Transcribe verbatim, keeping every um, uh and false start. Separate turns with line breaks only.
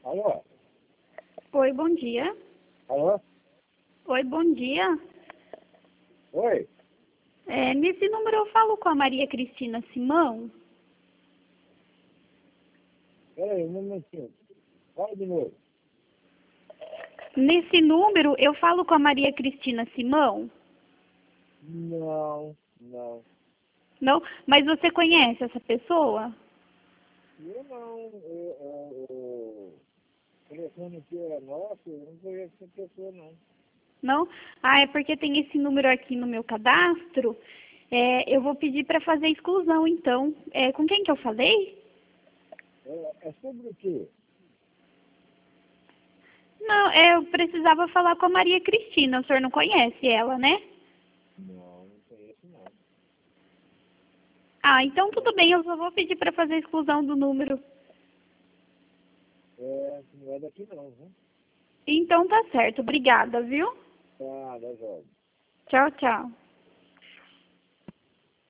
Alô?
Oi, bom dia.
Alô?
Oi, bom dia.
Oi?
É, nesse número eu falo com a Maria Cristina Simão.
Peraí, um momentinho. Fala de novo.
Nesse número eu falo com a Maria Cristina Simão?
Não, não.
Não? Mas você conhece essa pessoa?
Eu não. Eu, eu, eu, o telefone aqui é nosso, eu não conheço essa pessoa, não.
Não? Ah, é porque tem esse número aqui no meu cadastro. É, eu vou pedir para fazer exclusão, então. É, com quem que eu falei?
É, é sobre o quê?
Não, é, eu precisava falar com a Maria Cristina. O senhor não conhece ela, né?
Não, não conheço, não.
Ah, então tudo bem. Eu só vou pedir para fazer exclusão do número.
É, não é daqui, não, viu?
Então tá certo. Obrigada, viu?
Tá, da joia.
Tchau, tchau.